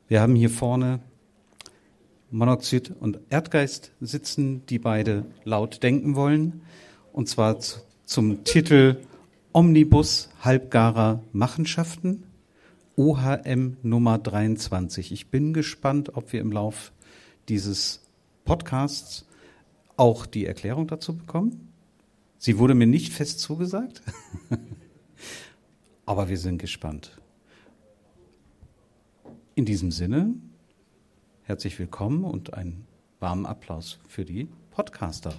Wir haben hier vorne Monoxid und Erdgeist sitzen, die beide laut denken wollen. Und zwar zum Titel Omnibus halbgarer Machenschaften, OHM Nummer 23. Ich bin gespannt, ob wir im Lauf dieses Podcasts auch die Erklärung dazu bekommen. Sie wurde mir nicht fest zugesagt, aber wir sind gespannt. In diesem Sinne, herzlich willkommen und einen warmen Applaus für die Podcaster.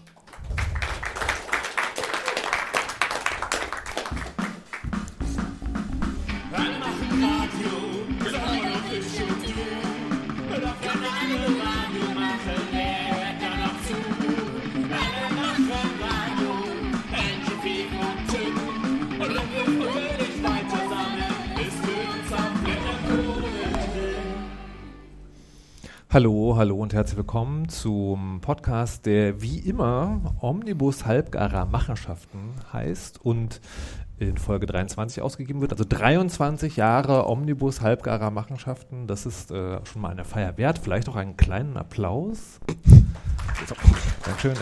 Hallo und herzlich willkommen zum Podcast, der wie immer Omnibus halbgarer Machenschaften heißt und in Folge 23 ausgegeben wird. Also 23 Jahre Omnibus halbgarer Machenschaften, das ist schon mal eine Feier wert. Vielleicht auch einen kleinen Applaus. Dankeschön.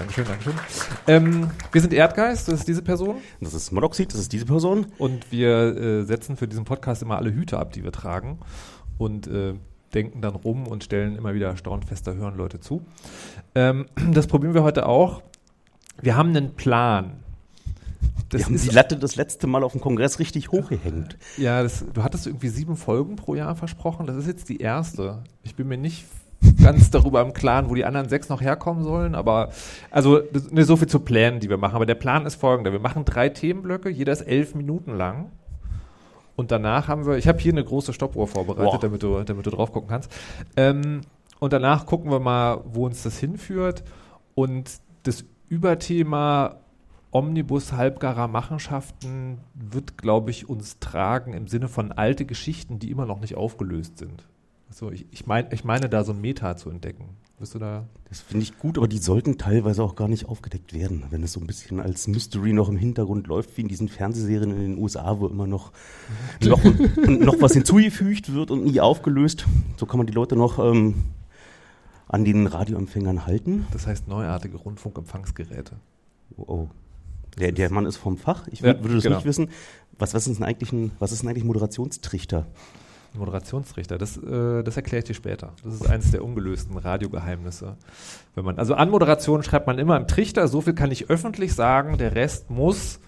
Wir sind Erdgeist, das ist diese Person. Das ist Monoxid, das ist diese Person. Und wir setzen für diesen Podcast immer alle Hüte ab, die wir tragen. Und denken dann rum und stellen immer wieder erstaunt fest, da hören Leute zu. Das probieren wir heute auch. Wir haben einen Plan. Wir haben die Latte das letzte Mal auf dem Kongress richtig hochgehängt. Ja, du hattest irgendwie 7 Folgen pro Jahr versprochen. Das ist jetzt die erste. Ich bin mir nicht ganz darüber im Klaren, wo die anderen 6 noch herkommen sollen. Aber also so viel zu Plänen, die wir machen. Aber der Plan ist folgender. Wir machen 3 Themenblöcke. Jeder ist 11 Minuten lang. Und danach ich habe hier eine große Stoppuhr vorbereitet, damit du drauf gucken kannst. Und danach gucken wir mal, wo uns das hinführt. Und das Überthema Omnibus halbgarer Machenschaften wird, glaube ich, uns tragen im Sinne von alte Geschichten, die immer noch nicht aufgelöst sind. Also ich meine da so ein Meta zu entdecken. Bist du da? Das finde ich gut, aber die sollten teilweise auch gar nicht aufgedeckt werden, wenn es so ein bisschen als Mystery noch im Hintergrund läuft, wie in diesen Fernsehserien in den USA, wo immer noch was hinzugefügt wird und nie aufgelöst. So kann man die Leute noch an den Radioempfängern halten. Das heißt neuartige Rundfunkempfangsgeräte. Oh. Der Mann ist vom Fach. Ich würde das nicht wissen. Was ist denn eigentlich Moderationstrichter? Moderationstrichter, das erkläre ich dir später. Das ist eines der ungelösten Radiogeheimnisse. Also Anmoderation schreibt man immer im Trichter, so viel kann ich öffentlich sagen, der Rest muss,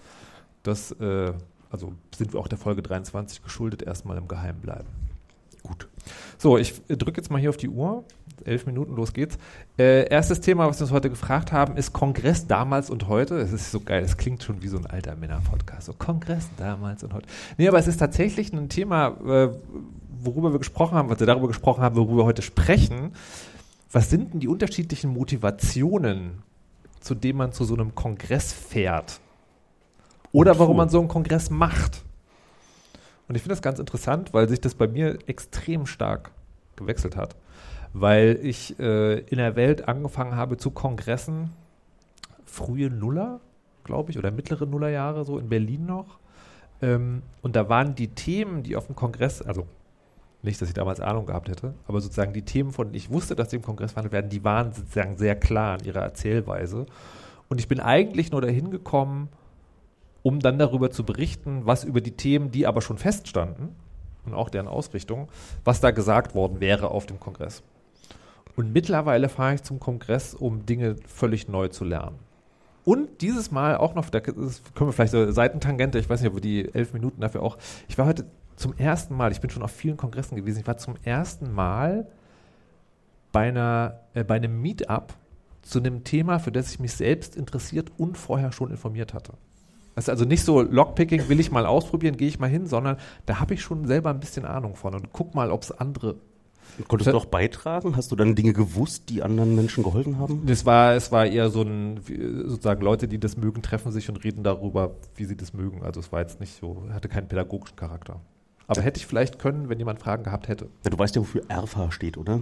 also sind wir auch der Folge 23 geschuldet, erstmal im Geheim bleiben. Gut. So, ich drücke jetzt mal hier auf die Uhr. 11 Minuten, los geht's. Erstes Thema, was wir uns heute gefragt haben, ist Kongress damals und heute. Es ist so geil, das klingt schon wie so ein alter Männer-Podcast. So Kongress damals und heute. Nee, aber es ist tatsächlich ein Thema, worüber wir gesprochen haben, worüber wir heute sprechen. Was sind denn die unterschiedlichen Motivationen, zu denen man zu so einem Kongress fährt? Oder warum man so einen Kongress macht? Und ich finde das ganz interessant, weil sich das bei mir extrem stark gewechselt hat. Weil ich in der Welt angefangen habe zu Kongressen, frühe Nuller, glaube ich, oder mittlere Nullerjahre, so in Berlin noch. Und da waren die Themen, die auf dem Kongress, also nicht, dass ich damals Ahnung gehabt hätte, aber sozusagen die Themen, von denen ich wusste, dass die im Kongress verhandelt werden, die waren sozusagen sehr klar in ihrer Erzählweise. Und ich bin eigentlich nur dahin gekommen, um dann darüber zu berichten, was über die Themen, die aber schon feststanden und auch deren Ausrichtung, was da gesagt worden wäre auf dem Kongress. Und mittlerweile fahre ich zum Kongress, um Dinge völlig neu zu lernen. Und dieses Mal auch noch, können wir vielleicht so Seitentangente, ich weiß nicht, ob wir die 11 Minuten dafür auch, ich war heute zum ersten Mal, ich bin schon auf vielen Kongressen gewesen, ich war zum ersten Mal bei einem Meetup zu einem Thema, für das ich mich selbst interessiert und vorher schon informiert hatte. Das ist also nicht so Lockpicking, will ich mal ausprobieren, gehe ich mal hin, sondern da habe ich schon selber ein bisschen Ahnung von und guck mal, ob es andere... Konntest du auch beitragen? Hast du dann Dinge gewusst, die anderen Menschen geholfen haben? Es war eher so sozusagen Leute, die das mögen, treffen sich und reden darüber, wie sie das mögen. Also es war jetzt nicht so, hatte keinen pädagogischen Charakter. Aber hätte ich vielleicht können, wenn jemand Fragen gehabt hätte. Ja, du weißt ja, wofür ERFA steht, oder?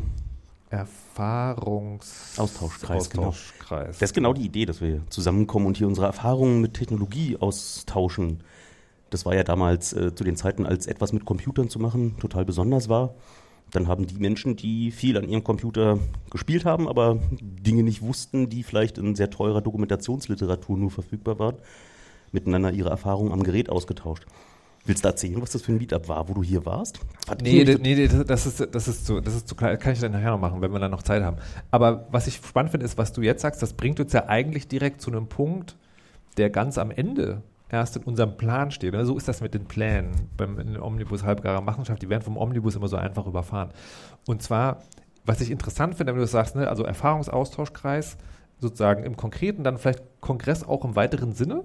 Austauschkreis. Genau. Das ist genau die Idee, dass wir zusammenkommen und hier unsere Erfahrungen mit Technologie austauschen. Das war ja damals zu den Zeiten, als etwas mit Computern zu machen total besonders war. Dann haben die Menschen, die viel an ihrem Computer gespielt haben, aber Dinge nicht wussten, die vielleicht in sehr teurer Dokumentationsliteratur nur verfügbar waren, miteinander ihre Erfahrungen am Gerät ausgetauscht. Willst du erzählen, was das für ein Meetup war, wo du hier warst? Nee, das ist zu klar. Kann ich dann nachher noch machen, wenn wir dann noch Zeit haben. Aber was ich spannend finde, ist, was du jetzt sagst, das bringt uns ja eigentlich direkt zu einem Punkt, der ganz am Ende erst in unserem Plan steht. So ist das mit den Plänen in der Omnibus halbgarer Machenschaft. Die werden vom Omnibus immer so einfach überfahren. Und zwar, was ich interessant finde, wenn du das sagst, ne, also Erfahrungsaustauschkreis sozusagen im Konkreten, dann vielleicht Kongress auch im weiteren Sinne.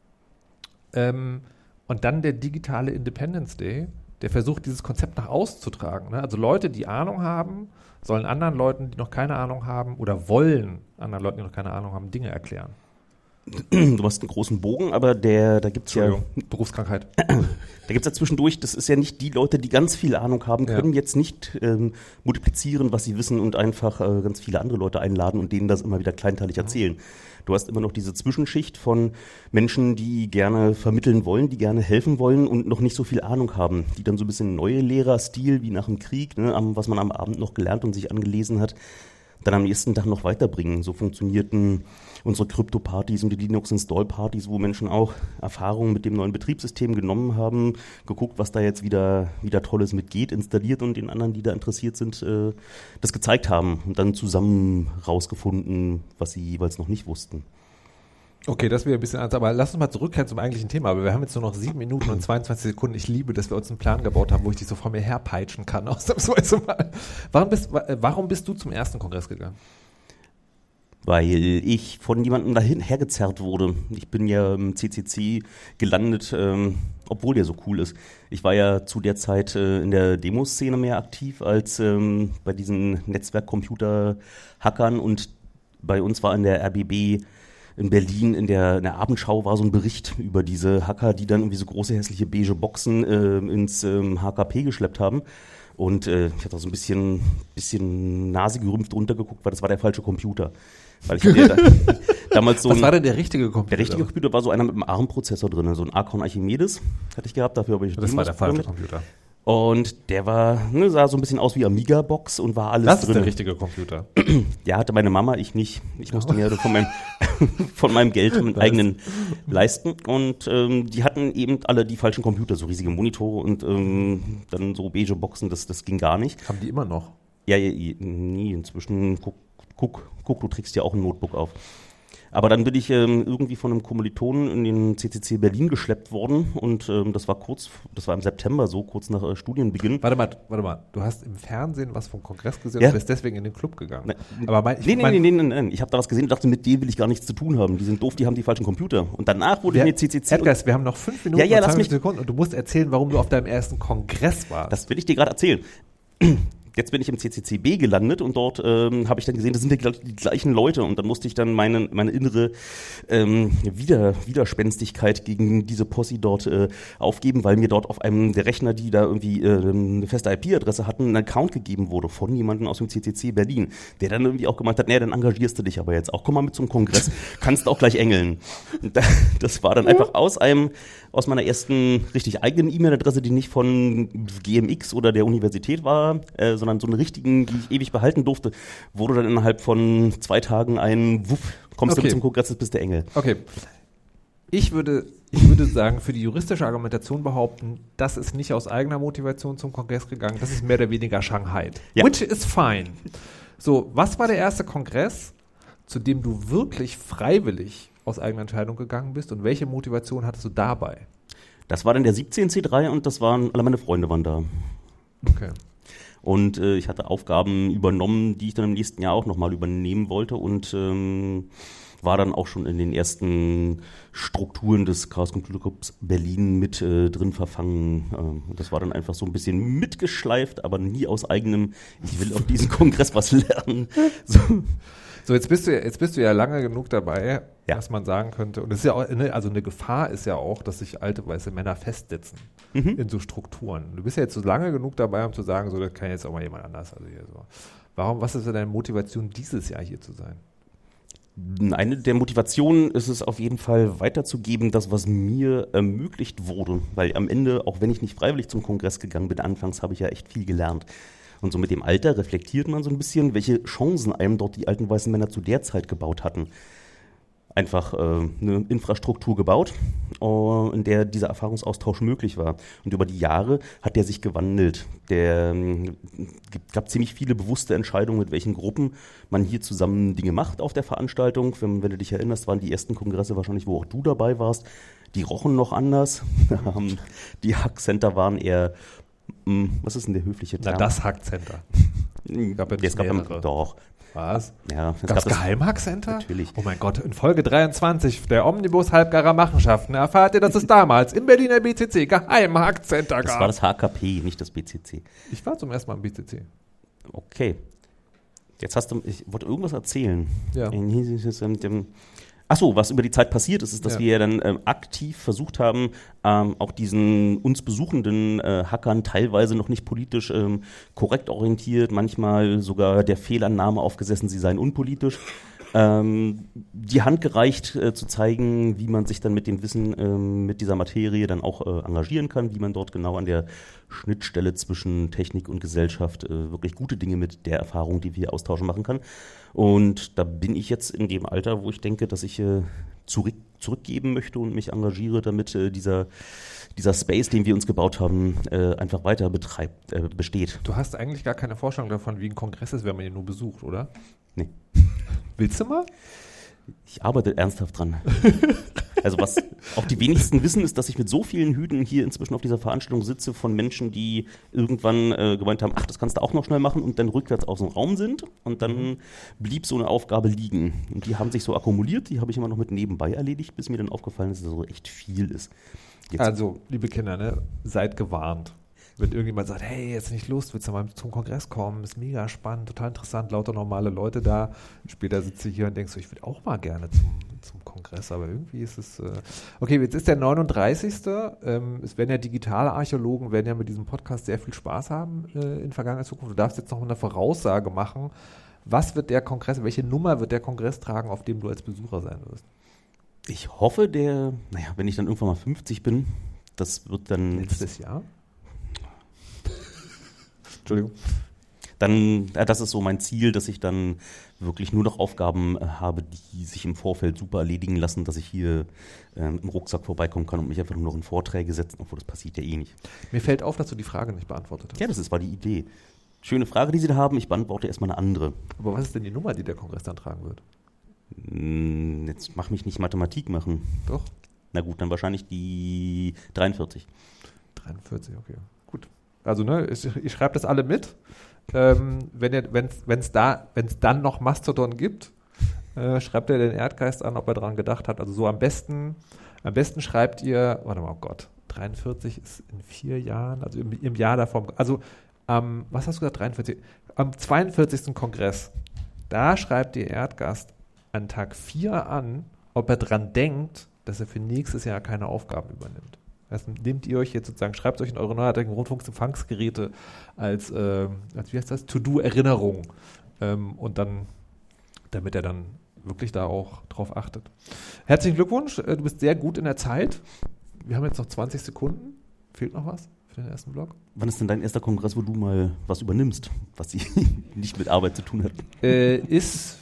Und dann der digitale Independence Day, der versucht, dieses Konzept nach außen zu tragen. Ne? Also Leute, die Ahnung haben, sollen anderen Leuten, die noch keine Ahnung haben, oder wollen anderen Leuten, die noch keine Ahnung haben, Dinge erklären. Du hast einen großen Bogen, aber da gibt es ja Berufskrankheit. Da gibt es ja zwischendurch, das ist ja nicht die Leute, die ganz viel Ahnung haben, können jetzt nicht multiplizieren, was sie wissen und einfach ganz viele andere Leute einladen und denen das immer wieder kleinteilig erzählen. Du hast immer noch diese Zwischenschicht von Menschen, die gerne vermitteln wollen, die gerne helfen wollen und noch nicht so viel Ahnung haben, die dann so ein bisschen neue Lehrerstil, wie nach dem Krieg, ne, was man am Abend noch gelernt und sich angelesen hat, dann am nächsten Tag noch weiterbringen. So funktionierten unsere Krypto-Partys und die Linux-Install-Partys, wo Menschen auch Erfahrungen mit dem neuen Betriebssystem genommen haben, geguckt, was da jetzt wieder Tolles mitgeht, installiert und den anderen, die da interessiert sind, das gezeigt haben und dann zusammen rausgefunden, was sie jeweils noch nicht wussten. Okay, das wäre ein bisschen anders, aber lass uns mal zurückkehren zum eigentlichen Thema. Aber wir haben jetzt nur noch 7 Minuten und 22 Sekunden. Ich liebe, dass wir uns einen Plan gebaut haben, wo ich dich so vor mir herpeitschen kann. Ausnahmsweise mal. Warum bist du zum ersten Kongress gegangen? Weil ich von jemandem dahin hergezerrt wurde. Ich bin ja im CCC gelandet, obwohl der so cool ist. Ich war ja zu der Zeit in der Demoszene mehr aktiv als bei diesen Netzwerkcomputer-Hackern und bei uns war in der RBB in Berlin in der Abendschau war so ein Bericht über diese Hacker, die dann irgendwie so große hässliche beige Boxen ins HKP geschleppt haben. Und ich hatte da so ein bisschen nasegerümpft runtergeguckt, weil das war der falsche Computer. Weil ich hatte ja damals so Was war denn der richtige Computer? Der richtige Computer war so einer mit einem ARM-Prozessor drin, so ein Archon Archimedes hatte ich gehabt. Dafür habe ich das war der falsche Computer. Und der sah so ein bisschen aus wie Amiga-Box und war alles drin. Das ist der richtige Computer. Ja, hatte meine Mama, ich nicht. Ich musste mir von meinem Geld meinen eigenen leisten. Und die hatten eben alle die falschen Computer, so riesige Monitore und dann so beige Boxen, das ging gar nicht. Haben die immer noch? Ja, nee, inzwischen, guck, du trägst ja auch ein Notebook auf. Aber dann bin ich irgendwie von einem Kommilitonen in den CCC Berlin geschleppt worden und das war im September so, kurz nach Studienbeginn. Warte mal, du hast im Fernsehen was vom Kongress gesehen und bist deswegen in den Club gegangen. Nein, ich habe da was gesehen und dachte, mit denen will ich gar nichts zu tun haben. Die sind doof, die haben die falschen Computer. Und danach wurde ich in den CCC... Edgar, wir haben noch 5 Minuten und 20 Sekunden und du musst erzählen, warum du auf deinem ersten Kongress warst. Das will ich dir gerade erzählen. Jetzt bin ich im CCCB gelandet und dort habe ich dann gesehen, das sind ja die gleichen Leute und dann musste ich dann meine innere Widerspenstigkeit gegen diese Posse dort aufgeben, weil mir dort auf einem der Rechner, die da irgendwie eine feste IP-Adresse hatten, ein Account gegeben wurde von jemandem aus dem CCC Berlin, der dann irgendwie auch gemeint hat, dann engagierst du dich aber jetzt auch, komm mal mit zum Kongress, kannst auch gleich engeln. Und das war dann einfach aus meiner ersten richtig eigenen E-Mail-Adresse, die nicht von GMX oder der Universität war, sondern so eine richtigen, die ich ewig behalten durfte, wurde dann innerhalb von 2 Tagen kommst du zum Kongress, bist der Engel. Okay. Ich würde sagen, für die juristische Argumentation behaupten, das ist nicht aus eigener Motivation zum Kongress gegangen, das ist mehr oder weniger Shanghai. Ja. Which is fine. So, was war der erste Kongress, zu dem du wirklich freiwillig aus eigener Entscheidung gegangen bist und welche Motivation hattest du dabei? Das war dann der 17C3 und alle meine Freunde waren da. Okay. Und ich hatte Aufgaben übernommen, die ich dann im nächsten Jahr auch nochmal übernehmen wollte und war dann auch schon in den ersten Strukturen des Chaos Computer Clubs Berlin mit drin verfangen. Das war dann einfach so ein bisschen mitgeschleift, aber nie aus eigenem, ich will auf diesem Kongress was lernen. So, jetzt bist du ja lange genug dabei, dass man sagen könnte, und es ist ja auch, also eine Gefahr ist ja auch, dass sich alte weiße Männer festsetzen in so Strukturen. Du bist ja jetzt so lange genug dabei, um zu sagen, so, das kann jetzt auch mal jemand anders. Also hier so. Was ist denn deine Motivation, dieses Jahr hier zu sein? Eine der Motivationen ist es auf jeden Fall weiterzugeben, das, was mir ermöglicht wurde. Weil am Ende, auch wenn ich nicht freiwillig zum Kongress gegangen bin, anfangs habe ich ja echt viel gelernt. Und so mit dem Alter reflektiert man so ein bisschen, welche Chancen einem dort die alten weißen Männer zu der Zeit gebaut hatten. Einfach eine Infrastruktur gebaut, in der dieser Erfahrungsaustausch möglich war. Und über die Jahre hat der sich gewandelt. Gab ziemlich viele bewusste Entscheidungen, mit welchen Gruppen man hier zusammen Dinge macht auf der Veranstaltung. Wenn du dich erinnerst, waren die ersten Kongresse wahrscheinlich, wo auch du dabei warst. Die rochen noch anders. Die Hack-Center waren eher, was ist denn der höfliche Term? Na, das Hack-Center. Es gab mehrere. Doch. Was? Ja, Gab es Geheimhack-Center? Natürlich. Oh mein Gott, in Folge 23 der Omnibus halbgarer Machenschaften erfahrt ihr, dass es damals im Berliner BCC Geheimhack-Center gab. Das war das HKP, nicht das BCC. Ich war zum ersten Mal im BCC. Okay. Jetzt ich wollte irgendwas erzählen. Ja. Achso, was über die Zeit passiert ist, dass wir dann aktiv versucht haben, auch diesen uns besuchenden Hackern teilweise noch nicht politisch korrekt orientiert, manchmal sogar der Fehlannahme aufgesessen, sie seien unpolitisch, die Hand gereicht zu zeigen, wie man sich dann mit dem Wissen mit dieser Materie dann auch engagieren kann, wie man dort genau an der Schnittstelle zwischen Technik und Gesellschaft wirklich gute Dinge mit der Erfahrung, die wir austauschen, machen kann. Und da bin ich jetzt in dem Alter, wo ich denke, dass ich zurückgeben möchte und mich engagiere, damit dieser Space, den wir uns gebaut haben, einfach weiter besteht. Du hast eigentlich gar keine Vorstellung davon, wie ein Kongress ist, wenn man ihn nur besucht, oder? Nee. Willst du mal? Ich arbeite ernsthaft dran. Also was auch die wenigsten wissen, ist, dass ich mit so vielen Hüten hier inzwischen auf dieser Veranstaltung sitze von Menschen, die irgendwann gemeint haben, ach, das kannst du auch noch schnell machen und dann rückwärts aus dem Raum sind und dann blieb so eine Aufgabe liegen. Und die haben sich so akkumuliert, die habe ich immer noch mit nebenbei erledigt, bis mir dann aufgefallen ist, dass das so echt viel ist. Jetzt. Also, liebe Kinder, ne, seid gewarnt. Wenn irgendjemand sagt, hey, jetzt nicht Lust, willst du mal zum Kongress kommen, ist mega spannend, total interessant, lauter normale Leute da. Später sitze ich hier und denkst so, ich würde auch mal gerne zum Kongress, aber irgendwie ist es... Okay, jetzt ist der 39. Es werden ja digitale Archäologen, werden ja mit diesem Podcast sehr viel Spaß haben in vergangener Zukunft. Du darfst jetzt noch eine Voraussage machen. Was wird der Kongress, welche Nummer wird der Kongress tragen, auf dem du als Besucher sein wirst? Ich hoffe, wenn ich dann irgendwann mal 50 bin, das wird dann... Letztes Jahr? Entschuldigung. Dann, das ist so mein Ziel, dass ich dann wirklich nur noch Aufgaben habe, die sich im Vorfeld super erledigen lassen, dass ich hier im Rucksack vorbeikommen kann und mich einfach nur noch in Vorträge setzen, obwohl das passiert ja eh nicht. Mir fällt auf, dass du die Frage nicht beantwortet hast. Ja, war die Idee. Schöne Frage, die Sie da haben. Ich beantworte erstmal eine andere. Aber was ist denn die Nummer, die der Kongress dann tragen wird? Jetzt mach mich nicht Mathematik machen. Doch. Na gut, dann wahrscheinlich die 43. 43, okay. Gut. Also, ne, ich schreibe das alle mit. Wenn es dann noch Mastodon gibt, schreibt ihr den Erdgeist an, ob er daran gedacht hat. Also so am besten schreibt ihr, warte mal, oh Gott, 43 ist in 4 Jahren, also im Jahr davor, also was hast du gesagt, 43? Am 42. Kongress, da schreibt ihr Erdgast an Tag 4 an, ob er dran denkt, dass er für nächstes Jahr keine Aufgaben übernimmt. Also nehmt ihr euch jetzt sozusagen, schreibt euch in eure neuartigen Rundfunkempfangsgeräte als wie heißt das, To-Do-Erinnerung und dann, damit er dann wirklich da auch drauf achtet. Herzlichen Glückwunsch, du bist sehr gut in der Zeit. Wir haben jetzt noch 20 Sekunden. Fehlt noch was für den ersten Block? Wann ist denn dein erster Kongress, wo du mal was übernimmst, was nicht mit Arbeit zu tun hat? Ist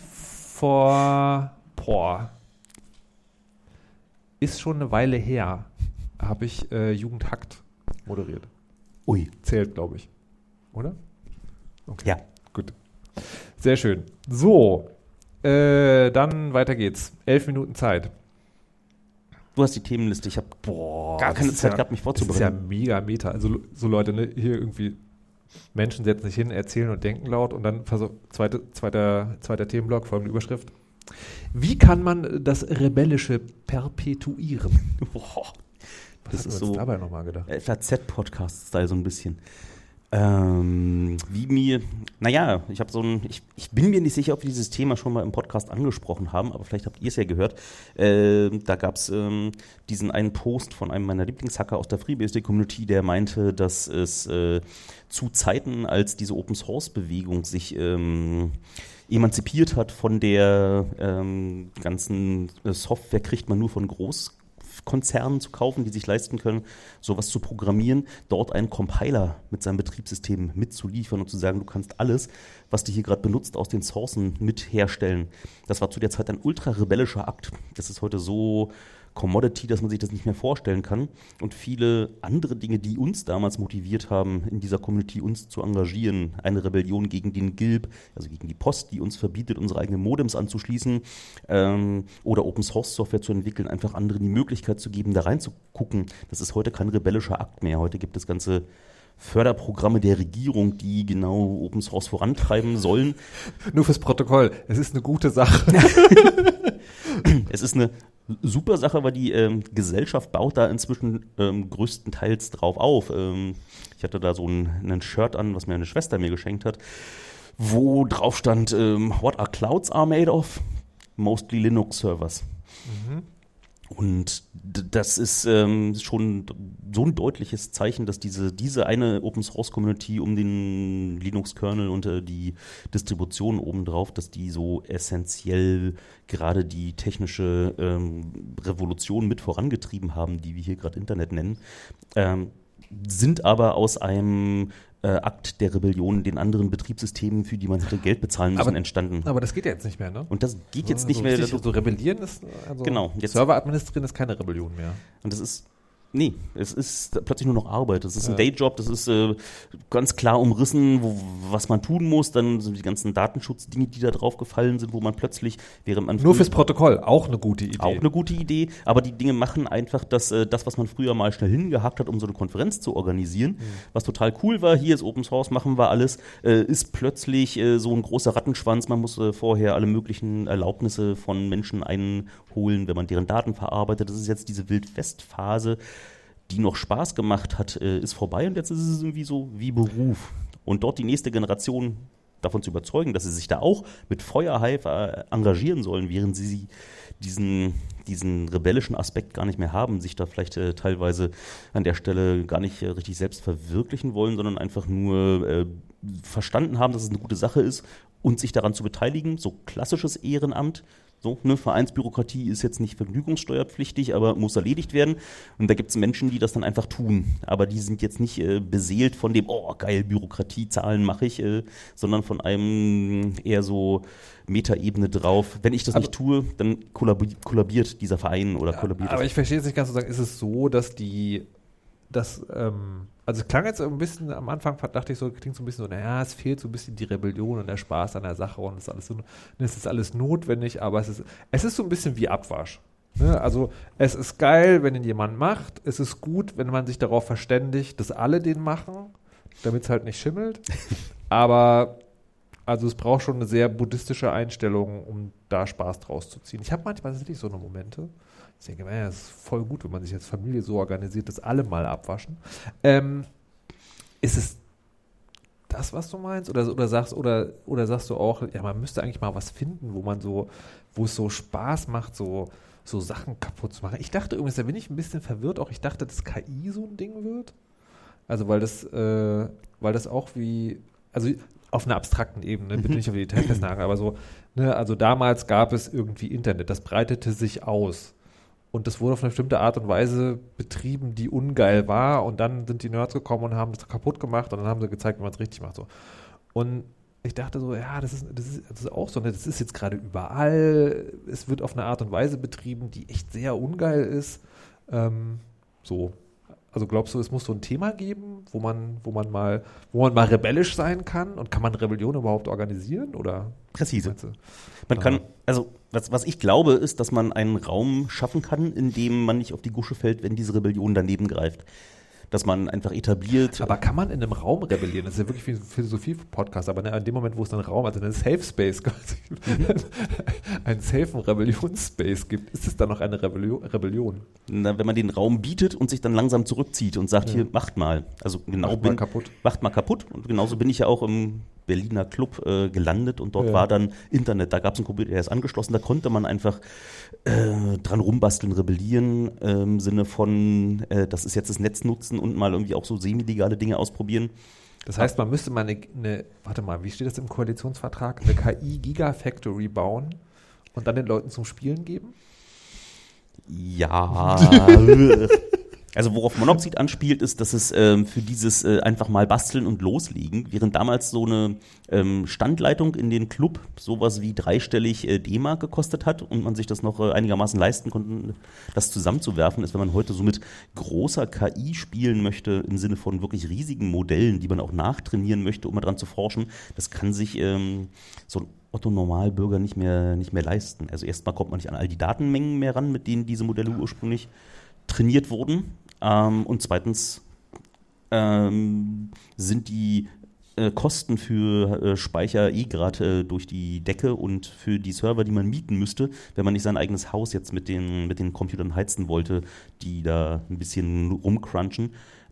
schon eine Weile her. Habe ich Jugend hackt moderiert. Ui. Zählt, glaube ich. Oder? Okay. Ja. Gut. Sehr schön. So, dann weiter geht's. 11 Minuten Zeit. Du hast die Themenliste. Ich habe gar keine Zeit gehabt, mich vorzubereiten. Das ist ja mega Meta. Also so Leute, ne, hier irgendwie Menschen setzen sich hin, erzählen und denken laut und dann zweiter Themenblock, folgende Überschrift. Wie kann man das Rebellische perpetuieren? Boah. Was hast du uns dabei nochmal gedacht? FAZ-Podcast-Style so ein bisschen. Ich bin mir nicht sicher, ob wir dieses Thema schon mal im Podcast angesprochen haben, aber vielleicht habt ihr es ja gehört. Da gab es diesen einen Post von einem meiner Lieblingshacker aus der FreeBSD-Community, der meinte, dass es zu Zeiten, als diese Open-Source-Bewegung sich emanzipiert hat von der ganzen Software kriegt man nur von Großfirmen Konzernen zu kaufen, die sich leisten können, sowas zu programmieren, dort einen Compiler mit seinem Betriebssystem mitzuliefern und zu sagen, du kannst alles, was du hier gerade benutzt, aus den Sourcen mit herstellen. Das war zu der Zeit ein ultra rebellischer Akt. Das ist heute so Commodity, dass man sich das nicht mehr vorstellen kann. Und viele andere Dinge, die uns damals motiviert haben, in dieser Community uns zu engagieren, eine Rebellion gegen den GILB, also gegen die Post, die uns verbietet, unsere eigenen Modems anzuschließen, oder Open-Source-Software zu entwickeln, einfach anderen die Möglichkeit zu geben, da reinzugucken. Das ist heute kein rebellischer Akt mehr. Heute gibt es ganze Förderprogramme der Regierung, die genau Open Source vorantreiben sollen. Nur fürs Protokoll, es ist eine gute Sache. Es ist eine super Sache, weil die Gesellschaft baut da inzwischen größtenteils drauf auf. Ich hatte da so ein Shirt an, was mir eine Schwester mir geschenkt hat, wo drauf stand, what are clouds are made of? Mostly Linux Servers. Mhm. Und das ist schon so ein deutliches Zeichen, dass diese eine Open-Source-Community um den Linux-Kernel und die Distribution obendrauf, dass die so essentiell gerade die technische Revolution mit vorangetrieben haben, die wir hier gerade Internet nennen, sind aber aus einem Akt der Rebellion den anderen Betriebssystemen, für die man hätte Geld bezahlen müssen, entstanden. Aber das geht ja jetzt nicht mehr, ne? Und das geht jetzt nicht mehr. So rebellieren ist, genau, Server administrieren ist keine Rebellion mehr. Und das ist es ist plötzlich nur noch Arbeit. Das ist ein Dayjob, das ist ganz klar umrissen, was man tun muss. Dann sind die ganzen Datenschutzdinge, die da drauf gefallen sind, wo man plötzlich, während man nur fürs Protokoll, auch eine gute Idee. Auch eine gute Idee, aber die Dinge machen einfach, dass das, was man früher mal schnell hingehakt hat, um so eine Konferenz zu organisieren, was total cool war, hier ist Open Source, machen wir alles, ist plötzlich so ein großer Rattenschwanz. Man muss vorher alle möglichen Erlaubnisse von Menschen einholen, wenn man deren Daten verarbeitet. Das ist jetzt diese Wildwest-Phase, die noch Spaß gemacht hat, ist vorbei und jetzt ist es irgendwie so wie Beruf. Und dort die nächste Generation davon zu überzeugen, dass sie sich da auch mit Feuerheife engagieren sollen, während sie diesen rebellischen Aspekt gar nicht mehr haben, sich da vielleicht teilweise an der Stelle gar nicht richtig selbst verwirklichen wollen, sondern einfach nur verstanden haben, dass es eine gute Sache ist und sich daran zu beteiligen, so klassisches Ehrenamt. So, ne, Vereinsbürokratie ist jetzt nicht vergnügungssteuerpflichtig, aber muss erledigt werden. Und da gibt es Menschen, die das dann einfach tun. Aber die sind jetzt nicht beseelt von dem, oh geil, Bürokratiezahlen mache ich, sondern von einem eher so Metaebene drauf. Wenn ich das nicht tue, dann kollabiert dieser Verein oder kollabiert das. Aber ich verstehe es nicht ganz zu sagen, ist es so, dass also es klang jetzt ein bisschen, am Anfang dachte ich so, klingt so ein bisschen so, naja, es fehlt so ein bisschen die Rebellion und der Spaß an der Sache und es ist alles notwendig, aber es ist so ein bisschen wie Abwasch. Ne? Also es ist geil, wenn ihn jemand macht, es ist gut, wenn man sich darauf verständigt, dass alle den machen, damit es halt nicht schimmelt, aber also es braucht schon eine sehr buddhistische Einstellung, um da Spaß draus zu ziehen. Ich habe manchmal tatsächlich so eine Momente, ich denke, es ist voll gut, wenn man sich als Familie so organisiert, dass alle mal abwaschen. Ist es das, was du meinst? Oder sagst du auch, ja, man müsste eigentlich mal was finden, wo es so Spaß macht, so Sachen kaputt zu machen. Ich dachte übrigens, da bin ich ein bisschen verwirrt auch, ich dachte, dass KI so ein Ding wird. Also weil das auch wie, also auf einer abstrakten Ebene, bitte nicht auf die Details festnageln, aber so, ne, also damals gab es irgendwie Internet, das breitete sich aus. Und das wurde auf eine bestimmte Art und Weise betrieben, die ungeil war. Und dann sind die Nerds gekommen und haben das kaputt gemacht. Und dann haben sie gezeigt, wie man es richtig macht. So. Und ich dachte so, ja, das ist auch so. Das ist jetzt gerade überall. Es wird auf eine Art und Weise betrieben, die echt sehr ungeil ist. So. Also glaubst du, es muss so ein Thema geben, wo man mal rebellisch sein kann? Und kann man Rebellion überhaupt organisieren? Oder? Präzise. Man kann, also was ich glaube, ist, dass man einen Raum schaffen kann, in dem man nicht auf die Gusche fällt, wenn diese Rebellion daneben greift. Dass man einfach etabliert. Aber kann man in einem Raum rebellieren? Das ist ja wirklich wie ein Philosophie-Podcast, aber in dem Moment, wo es einen Raum, also einen Safe Space, einen safen Rebellions-Space gibt, ist es dann noch eine Rebellion? Na, wenn man den Raum bietet und sich dann langsam zurückzieht und sagt, hier, macht mal. Also genau macht mal kaputt. Und genauso bin ich ja auch im Berliner Club gelandet und dort war dann Internet. Da gab es einen Computer, der ist angeschlossen. Da konnte man einfach dran rumbasteln, rebellieren im Sinne von, das ist jetzt das Netz nutzen und mal irgendwie auch so semi-legale Dinge ausprobieren. Das heißt, man müsste mal warte mal, wie steht das im Koalitionsvertrag? Eine KI-Gigafactory bauen und dann den Leuten zum Spielen geben? Ja. Also worauf Monoxid anspielt, ist, dass es für dieses einfach mal basteln und loslegen, während damals so eine Standleitung in den Club sowas wie dreistellig D-Mark gekostet hat und man sich das noch einigermaßen leisten konnte, das zusammenzuwerfen, ist, wenn man heute so mit großer KI spielen möchte, im Sinne von wirklich riesigen Modellen, die man auch nachtrainieren möchte, um mal dran zu forschen, das kann sich so ein Otto-Normalbürger nicht mehr leisten. Also erstmal kommt man nicht an all die Datenmengen mehr ran, mit denen diese Modelle ursprünglich trainiert wurden. Und zweitens sind die Kosten für Speicher gerade durch die Decke und für die Server, die man mieten müsste, wenn man nicht sein eigenes Haus jetzt mit den Computern heizen wollte, die da ein bisschen rumcrunchen,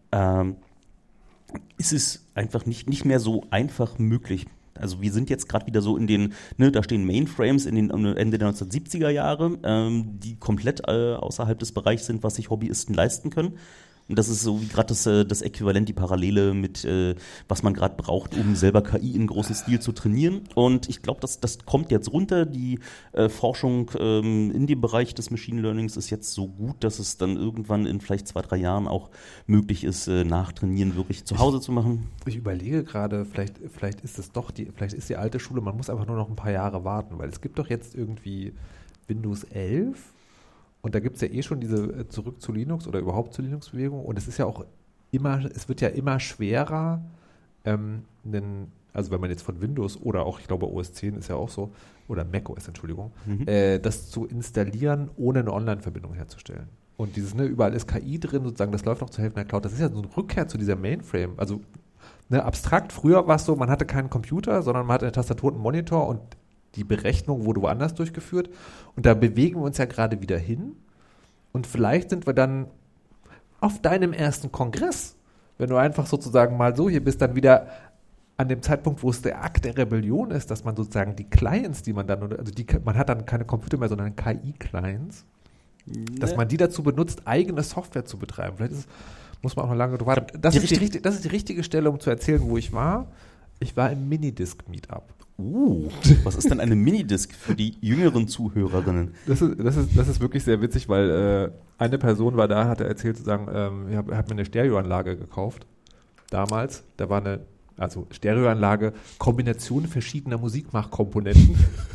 ist es einfach nicht mehr so einfach möglich. Also wir sind jetzt gerade wieder so in den, da stehen Mainframes in den Ende der 1970er Jahre, die komplett außerhalb des Bereichs sind, was sich Hobbyisten leisten können. Und das ist so wie gerade das Äquivalent, die Parallele mit, was man gerade braucht, um selber KI in großem Stil zu trainieren. Und ich glaube, das kommt jetzt runter. Die Forschung in dem Bereich des Machine Learnings ist jetzt so gut, dass es dann irgendwann in vielleicht 2-3 Jahren auch möglich ist, Nachtrainieren wirklich zu Hause zu machen. Ich überlege gerade, vielleicht ist es doch vielleicht ist die alte Schule, man muss einfach nur noch ein paar Jahre warten, weil es gibt doch jetzt irgendwie Windows 11. Und da gibt es ja schon diese Zurück zu Linux oder überhaupt zu Linux-Bewegung. Und es ist ja auch es wird ja immer schwerer, also wenn man jetzt von Windows oder auch, ich glaube, OS 10 ist ja auch so, oder macOS, Entschuldigung, das zu installieren, ohne eine Online-Verbindung herzustellen. Und dieses, überall ist KI drin, sozusagen, das läuft auch zur Hälfte in der Cloud. Das ist ja so eine Rückkehr zu dieser Mainframe. Also abstrakt, früher war es so, man hatte keinen Computer, sondern man hatte eine Tastatur und einen Monitor und die Berechnung wurde woanders durchgeführt. Und da bewegen wir uns ja gerade wieder hin. Und vielleicht sind wir dann auf deinem ersten Kongress, wenn du einfach sozusagen mal so hier bist, dann wieder an dem Zeitpunkt, wo es der Akt der Rebellion ist, dass man sozusagen die Clients, die man dann, man hat dann keine Computer mehr, sondern KI-Clients, dass man die dazu benutzt, eigene Software zu betreiben. Vielleicht muss man auch noch lange drüber warten. Das ist die richtige Stelle, um zu erzählen, wo ich war. Ich war im Minidisc-Meetup. Was ist denn eine Minidisc für die jüngeren Zuhörerinnen? Das ist wirklich sehr witzig, weil eine Person war da, hatte erzählt zu sagen, ich habe mir eine Stereoanlage gekauft. Damals, da war eine Stereoanlage, Kombination verschiedener Musikmachkomponenten.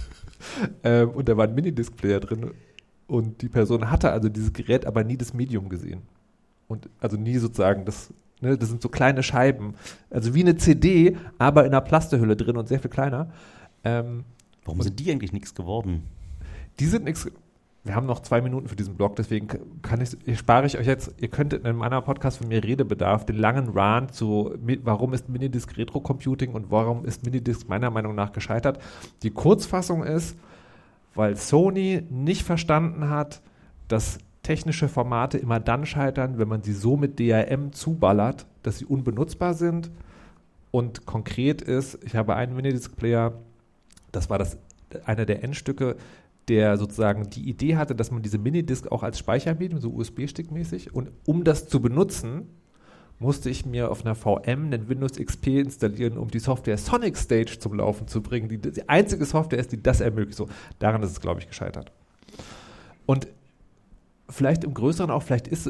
Und da war ein Minidisc-Player drin. Und die Person hatte also dieses Gerät, aber nie das Medium gesehen. Und also nie sozusagen das sind so kleine Scheiben, also wie eine CD, aber in einer Plastehülle drin und sehr viel kleiner. Warum sind die eigentlich nichts geworden? Die sind nichts. Wir haben noch 2 Minuten für diesen Blog, deswegen spare ich euch jetzt, ihr könnt in einem anderen Podcast von mir Redebedarf, den langen Rant zu, warum ist Minidisc Retro-Computing und warum ist Minidisc meiner Meinung nach gescheitert. Die Kurzfassung ist, weil Sony nicht verstanden hat, dass technische Formate immer dann scheitern, wenn man sie so mit DRM zuballert, dass sie unbenutzbar sind. Und konkret ist, ich habe einen Minidisc-Player, das war einer der Endstücke, der sozusagen die Idee hatte, dass man diese Minidisc auch als Speichermedium, so USB-Stick-mäßig, und um das zu benutzen, musste ich mir auf einer VM den Windows XP installieren, um die Software Sonic Stage zum Laufen zu bringen, die einzige Software ist, die das ermöglicht. So, daran ist es, glaube ich, gescheitert. Und vielleicht im Größeren auch, vielleicht ist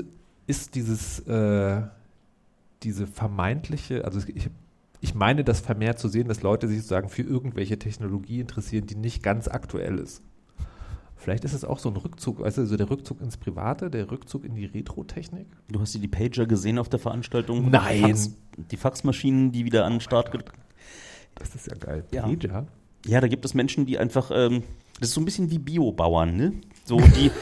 diese vermeintliche, also ich meine das vermehrt zu sehen, dass Leute sich sozusagen für irgendwelche Technologie interessieren, die nicht ganz aktuell ist. Vielleicht ist es auch so ein Rückzug, also der Rückzug ins Private, der Rückzug in die Retro-Technik. Du hast die Pager gesehen auf der Veranstaltung? Nein! Die Faxmaschinen, die wieder an den Start Das ist ja geil. Ja. Pager? Ja, da gibt es Menschen, die einfach, das ist so ein bisschen wie Biobauern, ne? So,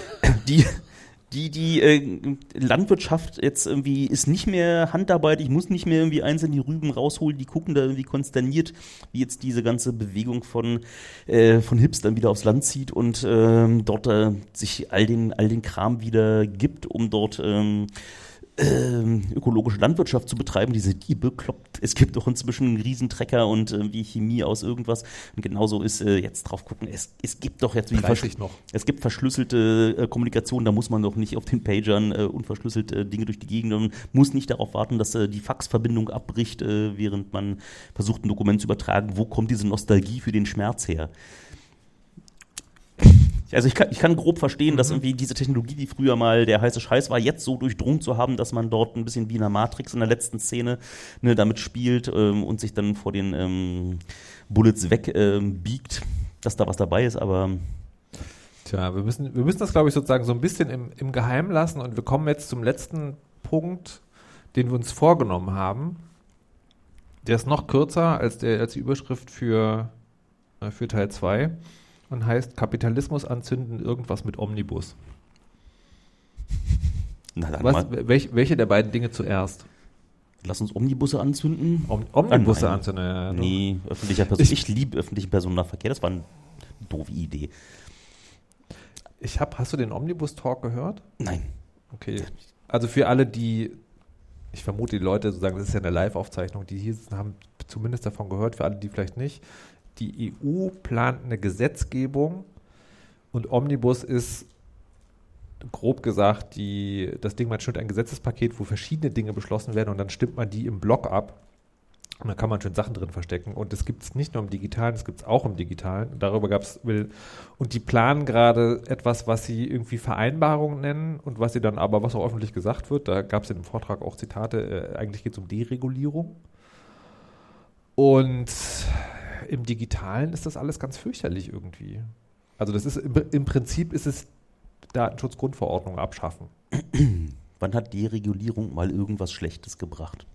die Landwirtschaft jetzt irgendwie ist nicht mehr Handarbeit, ich muss nicht mehr irgendwie einzeln die Rüben rausholen, die gucken da irgendwie konsterniert, wie jetzt diese ganze Bewegung von Hipstern wieder aufs Land zieht und dort sich all den Kram wieder gibt, um dort ökologische Landwirtschaft zu betreiben, diese bekloppt. Es gibt doch inzwischen einen Riesentrecker und wie Chemie aus irgendwas. Und genauso ist jetzt drauf gucken, es gibt doch jetzt es gibt verschlüsselte Kommunikation, da muss man doch nicht auf den Pagern unverschlüsselt Dinge durch die Gegend und muss nicht darauf warten, dass die Faxverbindung abbricht, während man versucht, ein Dokument zu übertragen. Wo kommt diese Nostalgie für den Schmerz her? Also ich kann grob verstehen, dass irgendwie diese Technologie, die früher mal der heiße Scheiß war, jetzt so durchdrungen zu haben, dass man dort ein bisschen wie in der Matrix in der letzten Szene damit spielt und sich dann vor den Bullets wegbiegt, dass da was dabei ist, aber... Tja, wir müssen das, glaube ich, sozusagen so ein bisschen im Geheimen lassen und wir kommen jetzt zum letzten Punkt, den wir uns vorgenommen haben. Der ist noch kürzer als die Überschrift für Teil 2 und heißt Kapitalismus anzünden, irgendwas mit Omnibus. Na dann welche der beiden Dinge zuerst? Lass uns Omnibusse anzünden. Omnibusse anzünden, ja. Nee, ich liebe öffentlichen Personennahverkehr, das war eine doofe Idee. Hast du den Omnibus-Talk gehört? Nein. Okay. Also für alle, ich vermute, die Leute sozusagen, das ist ja eine Live-Aufzeichnung, die hier sitzen, haben zumindest davon gehört, für alle, die vielleicht nicht. Die EU plant eine Gesetzgebung und Omnibus ist, grob gesagt, das Ding, man schnürt ein Gesetzespaket, wo verschiedene Dinge beschlossen werden und dann stimmt man die im Block ab. Und da kann man schön Sachen drin verstecken. Und das gibt es nicht nur im Digitalen, das gibt es auch im Digitalen. Und die planen gerade etwas, was sie irgendwie Vereinbarungen nennen und was auch öffentlich gesagt wird. Da gab es in dem Vortrag auch Zitate, eigentlich geht es um Deregulierung. Und im Digitalen ist das alles ganz fürchterlich irgendwie. Also das ist im Prinzip ist es Datenschutzgrundverordnung abschaffen. Wann hat Deregulierung mal irgendwas Schlechtes gebracht?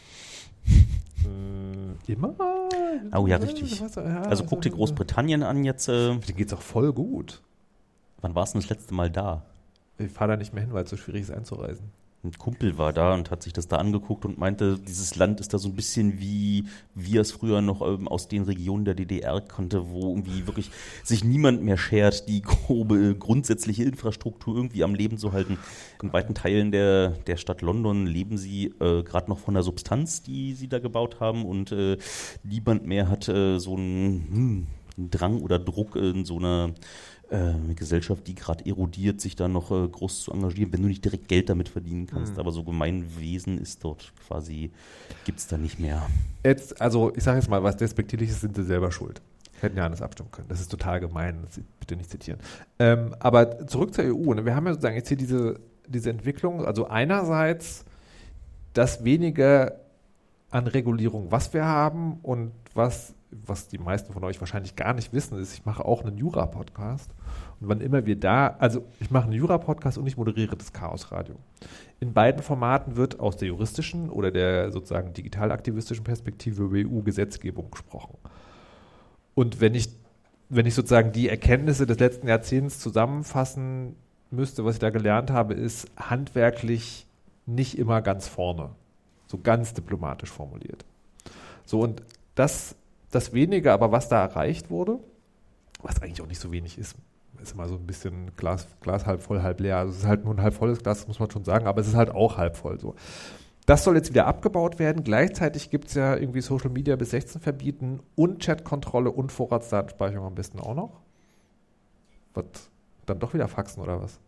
Immer? Oh ja, richtig. Also guck dir Großbritannien an jetzt. Denen geht's auch voll gut. Wann warst du das letzte Mal da? Ich fahre da nicht mehr hin, weil es so schwierig ist einzureisen. Ein Kumpel war da und hat sich das da angeguckt und meinte, dieses Land ist da so ein bisschen wie er es früher noch aus den Regionen der DDR kannte, wo irgendwie wirklich sich niemand mehr schert, die grobe grundsätzliche Infrastruktur irgendwie am Leben zu halten. In weiten Teilen der Stadt London leben sie gerade noch von der Substanz, die sie da gebaut haben und niemand mehr hat so einen Drang oder Druck in so einer Gesellschaft, die gerade erodiert, sich da noch groß zu engagieren, wenn du nicht direkt Geld damit verdienen kannst. Aber so Gemeinwesen ist dort quasi, gibt es da nicht mehr. Also ich sage jetzt mal, was Despektierliches, sind sie selber schuld. Hätten ja anders abstimmen können. Das ist total gemein, das bitte nicht zitieren. Aber zurück zur EU. Ne? Wir haben ja sozusagen jetzt hier diese Entwicklung, also einerseits das Wenige an Regulierung, was wir haben und was die meisten von euch wahrscheinlich gar nicht wissen, ist, ich mache auch einen Jura-Podcast. Und wann immer ich mache einen Jura-Podcast und ich moderiere das Chaos-Radio. In beiden Formaten wird aus der juristischen oder der sozusagen digital-aktivistischen Perspektive über EU-Gesetzgebung gesprochen. Und wenn ich sozusagen die Erkenntnisse des letzten Jahrzehnts zusammenfassen müsste, was ich da gelernt habe, ist handwerklich nicht immer ganz vorne. So ganz diplomatisch formuliert. So, und das Wenige, aber was da erreicht wurde, was eigentlich auch nicht so wenig ist immer so ein bisschen Glas halb voll, halb leer. Also es ist halt nur ein halb volles Glas, das muss man schon sagen, aber es ist halt auch halb voll so. Das soll jetzt wieder abgebaut werden. Gleichzeitig gibt es ja irgendwie Social Media bis 16 verbieten und Chatkontrolle und Vorratsdatenspeicherung am besten auch noch. Was? Dann doch wieder Faxen oder was?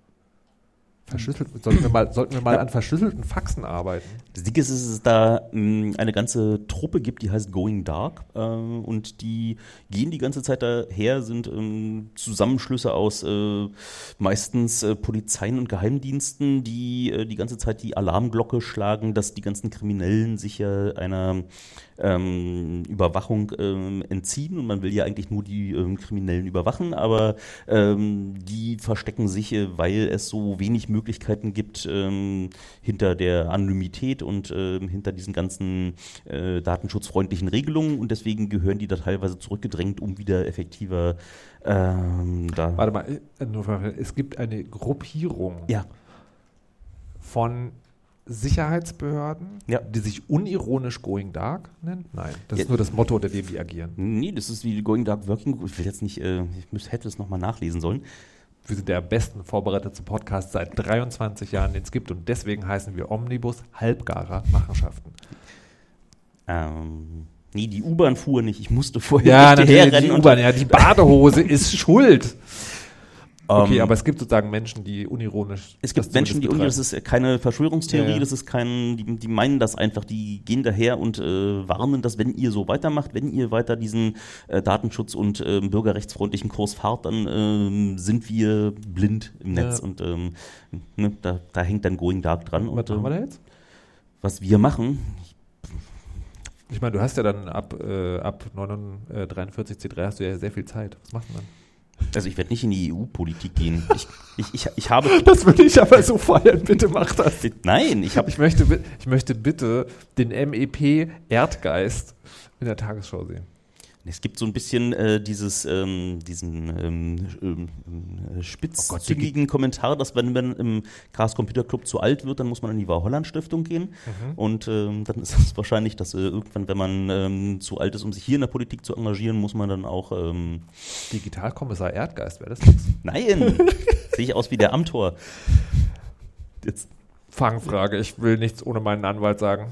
Sollten wir mal an verschlüsselten Faxen arbeiten? Das Ding ist, dass es da eine ganze Truppe gibt, die heißt Going Dark und die gehen die ganze Zeit daher, sind Zusammenschlüsse aus meistens Polizeien und Geheimdiensten, die die ganze Zeit die Alarmglocke schlagen, dass die ganzen Kriminellen sich ja einer Überwachung entziehen und man will ja eigentlich nur die Kriminellen überwachen, aber die verstecken sich, weil es so wenig Möglichkeiten gibt hinter der Anonymität und hinter diesen ganzen datenschutzfreundlichen Regelungen und deswegen gehören die da teilweise zurückgedrängt, um wieder effektiver Warte mal, es gibt eine Gruppierung von Sicherheitsbehörden, die sich unironisch Going Dark nennt? Nein, das ist nur das Motto, unter dem die agieren. Nee, das ist wie Going Dark Working Group. Ich will jetzt nicht, hätte es nochmal nachlesen sollen. Wir sind der am besten vorbereitete Podcast seit 23 Jahren, den es gibt und deswegen heißen wir Omnibus halbgarer Machenschaften. Nee, die U-Bahn fuhr nicht. Ich musste vorher herrennen. Die U-Bahn, die Badehose ist schuld. Okay, aber es gibt sozusagen Menschen, die unironisch... Es gibt Menschen, die unironisch, das ist keine Verschwörungstheorie, das ist die meinen das einfach, die gehen daher und warnen, dass wenn ihr so weitermacht, wenn ihr weiter diesen Datenschutz- und bürgerrechtsfreundlichen Kurs fahrt, dann sind wir blind im Netz und da hängt dann Going Dark dran. Was machen wir da jetzt? Was wir machen... Ich meine, du hast ja dann ab 43C3 hast du ja sehr viel Zeit. Was machst du dann? Also ich werde nicht in die EU-Politik gehen. Ich habe... Das würde ich aber so feiern. Bitte mach das. Nein, ich möchte bitte den MEP Erdgeist in der Tagesschau sehen. Es gibt so ein bisschen diesen spitzzüngigen Kommentar, dass wenn man im Chaos Computer Club zu alt wird, dann muss man in die War-Holland-Stiftung gehen. Und dann ist es wahrscheinlich, dass irgendwann, wenn man zu alt ist, um sich hier in der Politik zu engagieren, muss man dann auch... Digitalkommissar Erdgeist, wäre das nichts? Nein, sehe ich aus wie der Amtor. Jetzt Fangfrage, ich will nichts ohne meinen Anwalt sagen.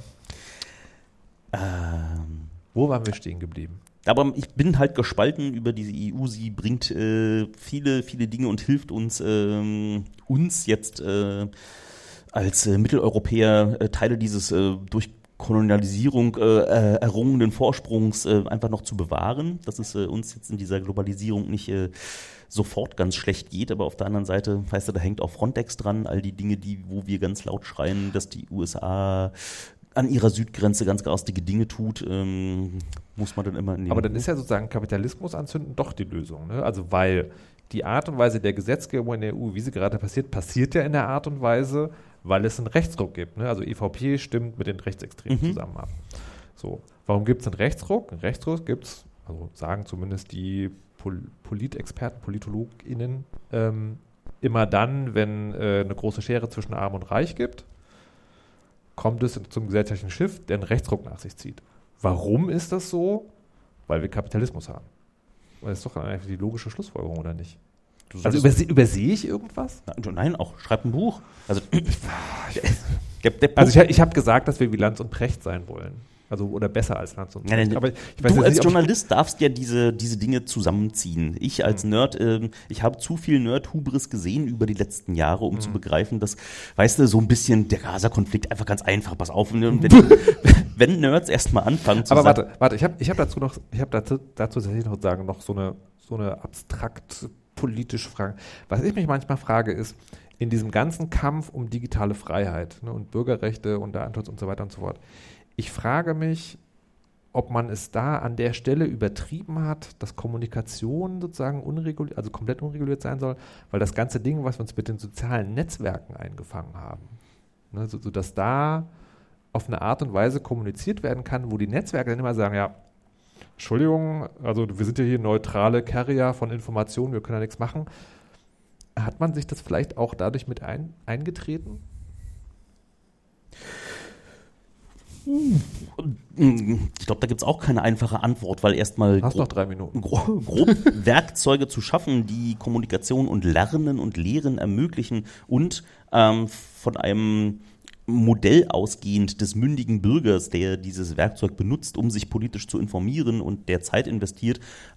Wo waren wir stehen geblieben? Aber ich bin halt gespalten über diese EU. Sie bringt viele, viele Dinge und hilft uns jetzt als Mitteleuropäer Teile dieses durch Kolonialisierung errungenen Vorsprungs einfach noch zu bewahren, dass es uns jetzt in dieser Globalisierung nicht sofort ganz schlecht geht, aber auf der anderen Seite, weißt du, da hängt auch Frontex dran, all die Dinge, wo wir ganz laut schreien, dass die USA an ihrer Südgrenze ganz garstige Dinge tut, muss man dann immer in den... Aber dann ist ja sozusagen Kapitalismus anzünden doch die Lösung, ne? Also weil die Art und Weise der Gesetzgebung in der EU, wie sie gerade passiert ja in der Art und Weise, weil es einen Rechtsruck gibt, ne? Also EVP stimmt mit den Rechtsextremen zusammen ab. So, warum gibt es einen Rechtsruck? Einen Rechtsruck gibt es, also sagen zumindest die Politexperten, PolitologInnen, immer dann, wenn eine große Schere zwischen Arm und Reich gibt, kommt es zum gesellschaftlichen Shift, der einen Rechtsruck nach sich zieht. Warum ist das so? Weil wir Kapitalismus haben. Das ist doch einfach die logische Schlussfolgerung, oder nicht? Also übersehe ich irgendwas? Nein, auch schreib ein Buch. Also ich habe gesagt, dass wir wie Lanz und Precht sein wollen. Also, oder besser als Lanz und Precht. Aber ich weiß, du als Journalist darfst ja diese Dinge zusammenziehen. Ich als Nerd, ich habe zu viel Nerd-Hubris gesehen über die letzten Jahre, um zu begreifen, dass, weißt du, so ein bisschen der Gaza-Konflikt einfach ganz einfach, pass auf, wenn Nerds erstmal anfangen zu sagen... Aber warte, ich hab dazu tatsächlich noch sagen, noch so eine abstrakt politische Frage. Was ich mich manchmal frage, ist, in diesem ganzen Kampf um digitale Freiheit, ne, und Bürgerrechte und Datenschutz und so weiter und so fort, ich frage mich, ob man es da an der Stelle übertrieben hat, dass Kommunikation sozusagen komplett unreguliert sein soll, weil das ganze Ding, was wir uns mit den sozialen Netzwerken eingefangen haben, ne, sodass da auf eine Art und Weise kommuniziert werden kann, wo die Netzwerke dann immer sagen, ja, Entschuldigung, also wir sind ja hier neutrale Carrier von Informationen, wir können da nichts machen. Hat man sich das vielleicht auch dadurch mit eingetreten? Ich glaube, da gibt es auch keine einfache Antwort, weil erstmal noch 3 Minuten. Grob Werkzeuge zu schaffen, die Kommunikation und Lernen und Lehren ermöglichen und von einem Modell ausgehend des mündigen Bürgers, der dieses Werkzeug benutzt, um sich politisch zu informieren und der Zeit investiert,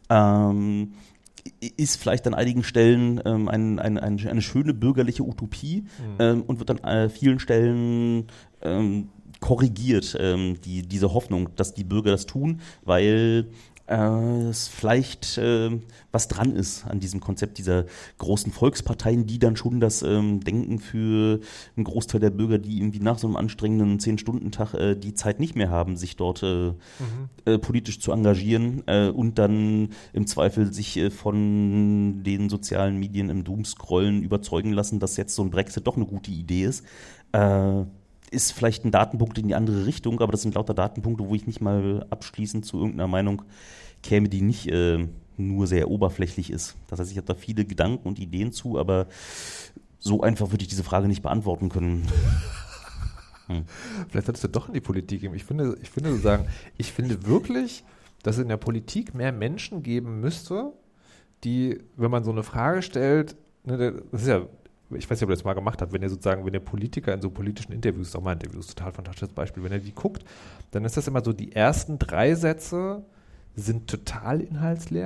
ist vielleicht an einigen Stellen eine schöne bürgerliche Utopie und wird an vielen Stellen korrigiert, diese Hoffnung, dass die Bürger das tun, weil es vielleicht was dran ist an diesem Konzept dieser großen Volksparteien, die dann schon das Denken für einen Großteil der Bürger, die irgendwie nach so einem anstrengenden 10-Stunden-Tag die Zeit nicht mehr haben, sich dort politisch zu engagieren und dann im Zweifel sich von den sozialen Medien im Doomscrollen überzeugen lassen, dass jetzt so ein Brexit doch eine gute Idee ist. Ist vielleicht ein Datenpunkt in die andere Richtung, aber das sind lauter Datenpunkte, wo ich nicht mal abschließend zu irgendeiner Meinung käme, die nicht nur sehr oberflächlich ist. Das heißt, ich habe da viele Gedanken und Ideen zu, aber so einfach würde ich diese Frage nicht beantworten können. Vielleicht solltest du doch in die Politik gehen. Ich finde wirklich, dass es in der Politik mehr Menschen geben müsste, die, wenn man so eine Frage stellt, ne, das ist ja, ich weiß nicht, ob ihr das mal gemacht habt, wenn ihr Politiker in so politischen Interviews, total fantastisches Beispiel, wenn ihr die guckt, dann ist das immer so, die ersten 3 Sätze sind total inhaltsleer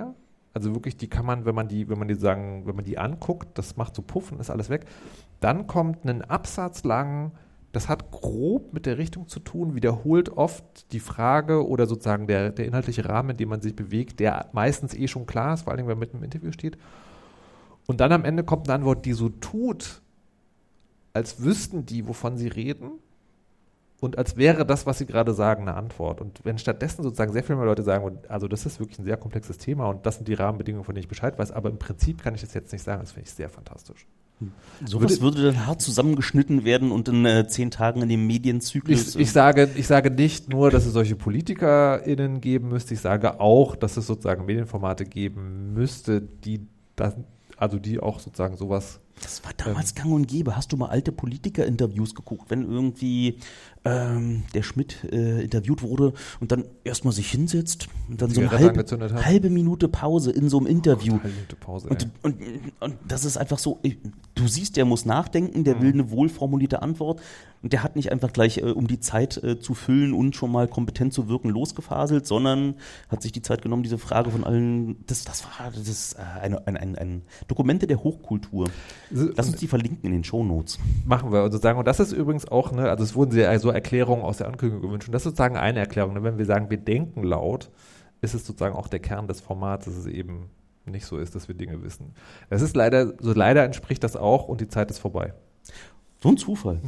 Also wirklich, die kann man, wenn man die anguckt, das macht so Puff und ist alles weg. Dann kommt ein Absatz lang, das hat grob mit der Richtung zu tun, wiederholt oft die Frage oder sozusagen der inhaltliche Rahmen, in dem man sich bewegt, der meistens schon klar ist, vor allem, wenn man mit einem Interview steht. Und dann am Ende kommt eine Antwort, die so tut, als wüssten die, wovon sie reden und als wäre das, was sie gerade sagen, eine Antwort. Und wenn stattdessen sozusagen sehr viele Leute sagen, also das ist wirklich ein sehr komplexes Thema und das sind die Rahmenbedingungen, von denen ich Bescheid weiß, aber im Prinzip kann ich das jetzt nicht sagen, das finde ich sehr fantastisch. Sowas würde dann hart zusammengeschnitten werden und in 10 Tagen in dem Medienzyklus. Ich sage nicht nur, dass es solche PolitikerInnen geben müsste, ich sage auch, dass es sozusagen Medienformate geben müsste, die auch sozusagen sowas. Das war damals gang und gäbe. Hast du mal alte Politiker-Interviews geguckt, wenn irgendwie der Schmidt interviewt wurde und dann erstmal sich hinsetzt und dann so eine halbe Minute Pause in so einem Interview. Halbe Minute Pause, und das ist einfach so, du siehst, der muss nachdenken, der will eine wohlformulierte Antwort und der hat nicht einfach gleich, um die Zeit zu füllen und schon mal kompetent zu wirken, losgefaselt, sondern hat sich die Zeit genommen, diese Frage von allen, das ist ein Dokumente der Hochkultur. Lass uns die verlinken in den Shownotes. Machen wir sozusagen. Und das ist übrigens auch, also es wurden so Erklärungen aus der Ankündigung gewünscht. Und das ist sozusagen eine Erklärung. Ne? Wenn wir sagen, wir denken laut, ist es sozusagen auch der Kern des Formats, dass es eben nicht so ist, dass wir Dinge wissen. Das ist leider entspricht das auch und die Zeit ist vorbei. So ein Zufall.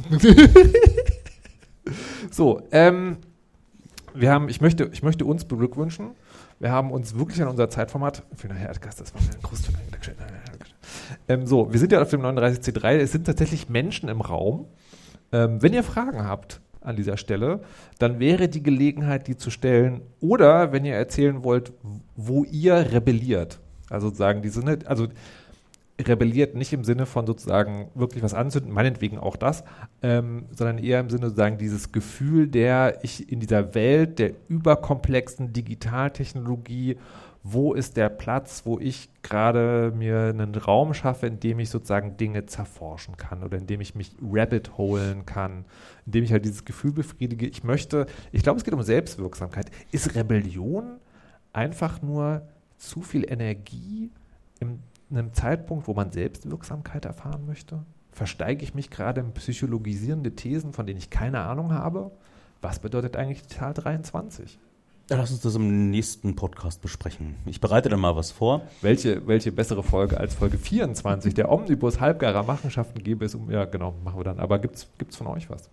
So, ich möchte uns beglückwünschen. Wir haben uns wirklich an unser Zeitformat, vielen Dank, Herr Erdgast, das war mir ein Gruß. Wir sind ja auf dem 39C3, es sind tatsächlich Menschen im Raum. Wenn ihr Fragen habt an dieser Stelle, dann wäre die Gelegenheit, die zu stellen. Oder wenn ihr erzählen wollt, wo ihr rebelliert. Also sozusagen rebelliert nicht im Sinne von sozusagen wirklich was anzünden, meinetwegen auch das, sondern eher im Sinne sozusagen dieses Gefühl, ich in dieser Welt der überkomplexen Digitaltechnologie, wo ist der Platz, wo ich gerade mir einen Raum schaffe, in dem ich sozusagen Dinge zerforschen kann oder in dem ich mich rabbit holen kann, in dem ich halt dieses Gefühl befriedige. Ich glaube, es geht um Selbstwirksamkeit. Ist Rebellion einfach nur zu viel Energie in einem Zeitpunkt, wo man Selbstwirksamkeit erfahren möchte? Versteige ich mich gerade in psychologisierende Thesen, von denen ich keine Ahnung habe? Was bedeutet eigentlich die Zahl 23? Lass uns das im nächsten Podcast besprechen. Ich bereite dann mal was vor. Welche bessere Folge als Folge 24 der Omnibus halbgarer Machenschaften gäbe es ja genau, machen wir dann. Aber gibt's von euch was?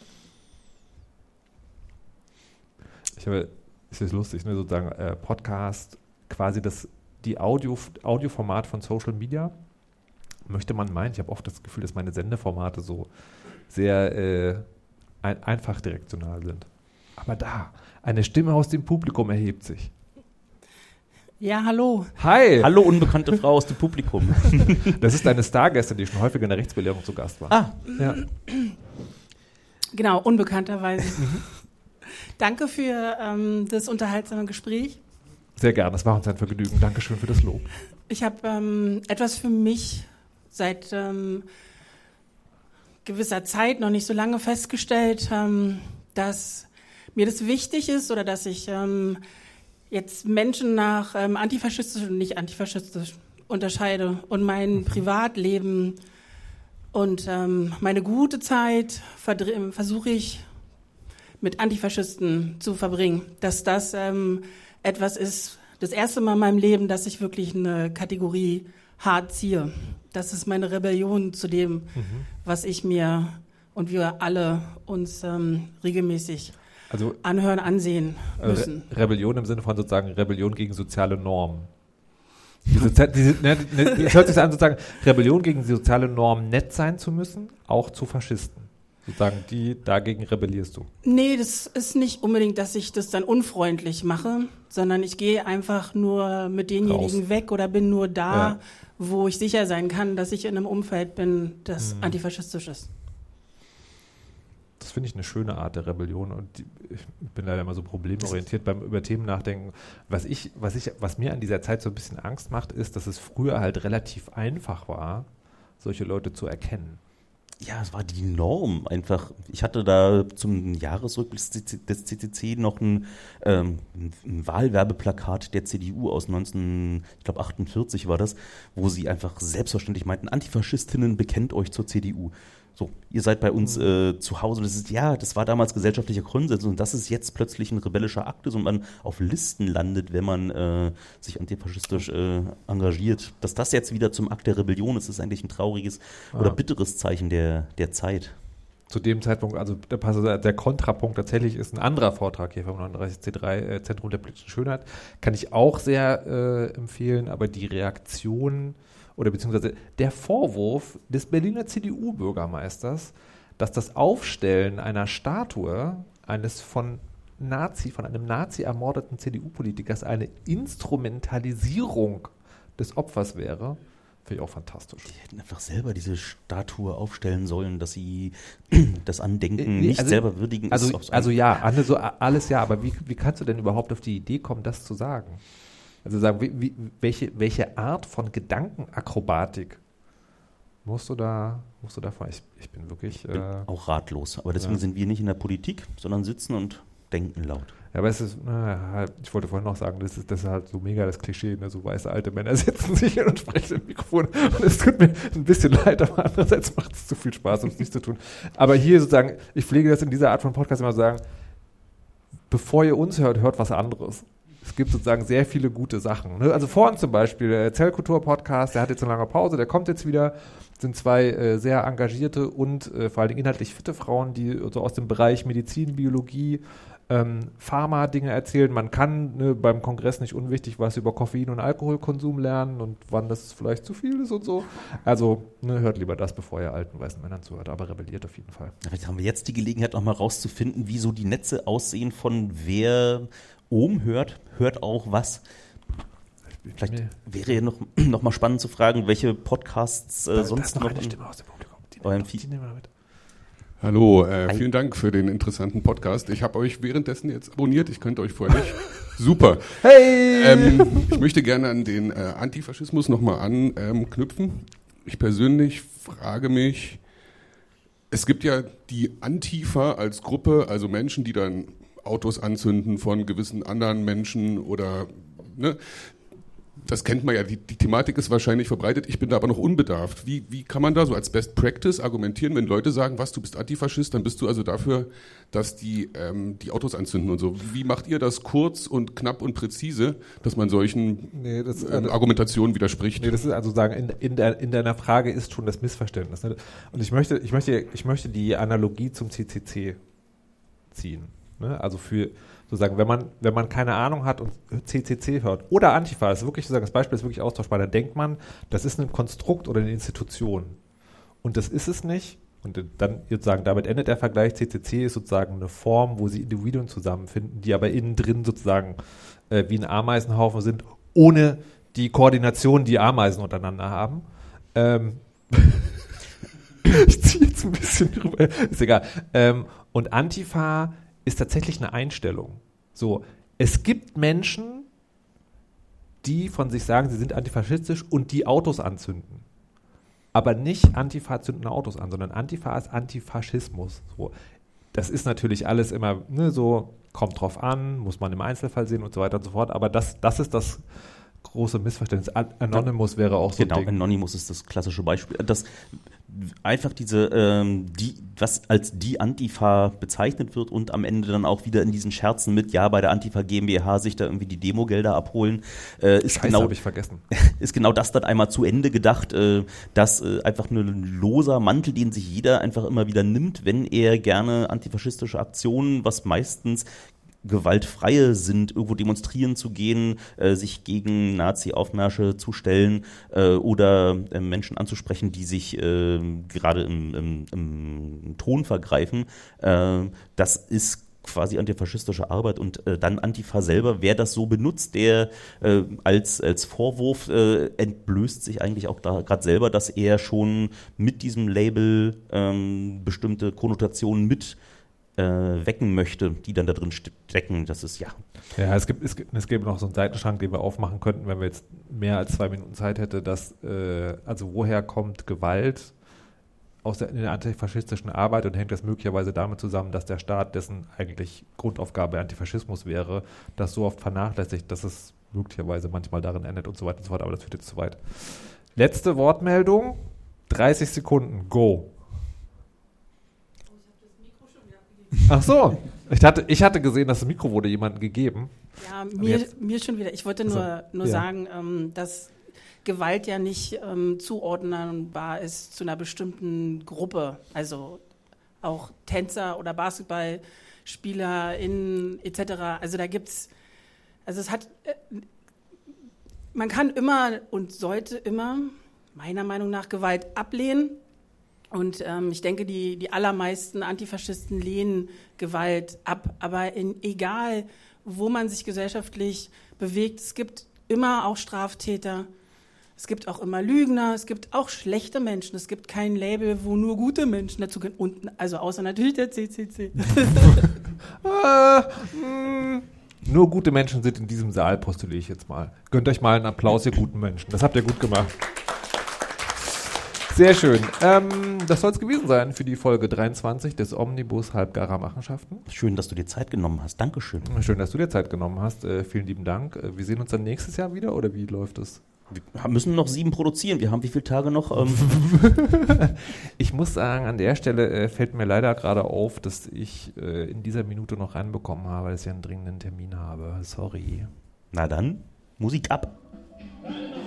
Ist jetzt lustig, ne, sozusagen Podcast, quasi die Audioformat von Social Media, möchte man meinen. Ich habe oft das Gefühl, dass meine Sendeformate so sehr einfach direktional sind. Aber eine Stimme aus dem Publikum erhebt sich. Ja, hallo. Hi. Hallo, unbekannte Frau aus dem Publikum. Das ist eine Stargästin, die schon häufiger in der Rechtsbelehrung zu Gast war. Ah. Ja. Genau, unbekannterweise. Danke für das unterhaltsame Gespräch. Sehr gerne, das war uns ein Vergnügen. Dankeschön für das Lob. Ich habe etwas für mich seit gewisser Zeit, noch nicht so lange, festgestellt, dass mir das wichtig ist oder dass ich jetzt Menschen nach antifaschistisch und nicht antifaschistisch unterscheide und mein Privatleben und meine gute Zeit versuche ich mit Antifaschisten zu verbringen. Dass das etwas ist, das erste Mal in meinem Leben, dass ich wirklich eine Kategorie hart ziehe. Das ist meine Rebellion zu dem, was ich mir und wir alle uns regelmäßig anhören, ansehen müssen. Rebellion im Sinne von sozusagen Rebellion gegen soziale Normen. Es hört sich an, sozusagen Rebellion gegen die soziale Norm, nett sein zu müssen, auch zu Faschisten. Sozusagen, dagegen rebellierst du. Nee, das ist nicht unbedingt, dass ich das dann unfreundlich mache, sondern ich gehe einfach nur mit denjenigen weg oder bin nur da, wo ich sicher sein kann, dass ich in einem Umfeld bin, das antifaschistisch ist. Das finde ich eine schöne Art der Rebellion und ich bin leider immer so problemorientiert beim über Themen nachdenken. Was mir an dieser Zeit so ein bisschen Angst macht, ist, dass es früher halt relativ einfach war, solche Leute zu erkennen. Ja, es war die Norm einfach. Ich hatte da zum Jahresrückblick des CCC noch ein Wahlwerbeplakat der CDU aus 1948 war das, wo sie einfach selbstverständlich meinten, Antifaschistinnen, bekennt euch zur CDU. So, ihr seid bei uns zu Hause. Das war damals gesellschaftlicher Konsens und das ist jetzt plötzlich ein rebellischer Akt ist und man auf Listen landet, wenn man sich antifaschistisch engagiert. Dass das jetzt wieder zum Akt der Rebellion ist eigentlich ein trauriges oder bitteres Zeichen der Zeit. Zu dem Zeitpunkt, also der Kontrapunkt tatsächlich ist ein anderer Vortrag hier vom 39C3 Zentrum der politischen Schönheit. Kann ich auch sehr empfehlen, aber die Reaktion oder beziehungsweise der Vorwurf des Berliner CDU-Bürgermeisters, dass das Aufstellen einer Statue eines von einem Nazi ermordeten CDU-Politikers eine Instrumentalisierung des Opfers wäre, finde ich auch fantastisch. Die hätten einfach selber diese Statue aufstellen sollen, dass sie das Andenken nicht selber würdigen. Also ja, alles ja, aber wie kannst du denn überhaupt auf die Idee kommen, das zu sagen? Also sagen, welche Art von Gedankenakrobatik musst du da fahren? Ich bin wirklich... Ich bin auch ratlos, aber deswegen sind wir nicht in der Politik, sondern sitzen und denken laut. Ja, aber es ist, ich wollte vorhin noch sagen, das ist halt so mega das Klischee, ne? So weiße alte Männer setzen sich hin und sprechen im Mikrofon und es tut mir ein bisschen leid, aber andererseits macht es zu viel Spaß, um es nicht zu tun. Aber hier sozusagen, ich pflege das in dieser Art von Podcast immer sagen, bevor ihr uns hört was anderes. Es gibt sozusagen sehr viele gute Sachen. Ne? Also vor uns zum Beispiel der Zellkultur-Podcast, der hat jetzt eine lange Pause, der kommt jetzt wieder. Sind zwei sehr engagierte und vor allem inhaltlich fitte Frauen, die so aus dem Bereich Medizin, Biologie, Pharma-Dinge erzählen. Man kann beim Kongress nicht unwichtig was über Koffein- und Alkoholkonsum lernen und wann das vielleicht zu viel ist und so. Also hört lieber das, bevor ihr alten weißen Männern zuhört, aber rebelliert auf jeden Fall. Vielleicht haben wir jetzt die Gelegenheit, noch mal rauszufinden, wie so die Netze aussehen von wer hört auch was. Vielleicht wäre ja noch mal spannend zu fragen, welche Podcasts sonst noch... eine Stimme aus dem Publikum. Die nehmen wir mit. Hallo, vielen Dank für den interessanten Podcast. Ich habe euch währenddessen jetzt abonniert, ich könnte euch vorher nicht. Super. Hey! Ich möchte gerne an den Antifaschismus nochmal anknüpfen. Ich persönlich frage mich, es gibt ja die Antifa als Gruppe, also Menschen, die dann Autos anzünden von gewissen anderen Menschen oder, ne? Das kennt man ja, die Thematik ist wahrscheinlich verbreitet, ich bin da aber noch unbedarft. Wie kann man da so als Best Practice argumentieren, wenn Leute sagen, du bist Antifaschist, dann bist du also dafür, dass die Autos anzünden und so. Wie macht ihr das kurz und knapp und präzise, dass man solchen Argumentationen widerspricht? Nee, das ist also sagen, in deiner Frage ist schon das Missverständnis. Ne? Und ich möchte die Analogie zum CCC ziehen. Ne? Also für sozusagen, wenn man keine Ahnung hat und CCC hört oder Antifa, das ist wirklich sozusagen, das Beispiel ist wirklich austauschbar, dann denkt man, das ist ein Konstrukt oder eine Institution. Und das ist es nicht. Und dann sozusagen, damit endet der Vergleich. CCC ist sozusagen eine Form, wo sie Individuen zusammenfinden, die aber innen drin sozusagen wie ein Ameisenhaufen sind, ohne die Koordination, die Ameisen untereinander haben. Ich ziehe jetzt ein bisschen drüber, ist egal. Und Antifa ist tatsächlich eine Einstellung. So, es gibt Menschen, die von sich sagen, sie sind antifaschistisch und die Autos anzünden. Aber nicht Antifa zünden Autos an, sondern Antifa ist Antifaschismus. So, das ist natürlich alles immer so, kommt drauf an, muss man im Einzelfall sehen und so weiter und so fort. Aber das ist das große Missverständnis. Anonymous wäre auch so ein Ding. Genau, Anonymous ist das klassische Beispiel. Das einfach was als die Antifa bezeichnet wird und am Ende dann auch wieder in diesen Scherzen mit, bei der Antifa GmbH sich da irgendwie die Demogelder abholen, ist Scheiße, habe ich vergessen. Ist genau das dann einmal zu Ende gedacht, dass einfach nur ein loser Mantel, den sich jeder einfach immer wieder nimmt, wenn er gerne antifaschistische Aktionen, was meistens gewaltfreie sind, irgendwo demonstrieren zu gehen, sich gegen Nazi-Aufmärsche zu stellen oder Menschen anzusprechen, die sich gerade im Ton vergreifen. Das ist quasi antifaschistische Arbeit und dann Antifa selber, wer das so benutzt, der als Vorwurf entblößt sich eigentlich auch da gerade selber, dass er schon mit diesem Label bestimmte Konnotationen mit wecken möchte, die dann da drin stecken. Das ist Ja, es gäbe noch so einen Seitenschrank, den wir aufmachen könnten, wenn wir jetzt mehr als 2 Minuten Zeit hätten, dass also woher kommt Gewalt in der antifaschistischen Arbeit und hängt das möglicherweise damit zusammen, dass der Staat, dessen eigentlich Grundaufgabe Antifaschismus wäre, das so oft vernachlässigt, dass es möglicherweise manchmal darin endet und so weiter und so fort, aber das führt jetzt zu weit. Letzte Wortmeldung, 30 Sekunden, go. Ach so, ich hatte gesehen, dass das Mikro wurde jemandem gegeben. Ja, mir schon wieder. Ich wollte nur sagen, dass Gewalt ja nicht zuordnenbar ist zu einer bestimmten Gruppe. Also auch Tänzer oder BasketballspielerInnen etc. Also da gibt's, man kann immer und sollte immer, meiner Meinung nach, Gewalt ablehnen. Und ich denke, die allermeisten Antifaschisten lehnen Gewalt ab. Aber egal, wo man sich gesellschaftlich bewegt, es gibt immer auch Straftäter, es gibt auch immer Lügner, es gibt auch schlechte Menschen. Es gibt kein Label, wo nur gute Menschen dazu gehören. Und, also außer natürlich der CCC. Nur gute Menschen sind in diesem Saal, postuliere ich jetzt mal. Gönnt euch mal einen Applaus, ihr guten Menschen. Das habt ihr gut gemacht. Sehr schön. Das soll es gewesen sein für die Folge 23 des Omnibus Halbgarer Machenschaften. Schön, dass du dir Zeit genommen hast. Dankeschön. Schön, dass du dir Zeit genommen hast. Vielen lieben Dank. Wir sehen uns dann nächstes Jahr wieder, oder wie läuft es? Wir müssen noch 7 produzieren. Wir haben wie viele Tage noch? Ich muss sagen, an der Stelle fällt mir leider gerade auf, dass ich in dieser Minute noch reinbekommen habe, dass ich einen dringenden Termin habe. Sorry. Na dann, Musik ab.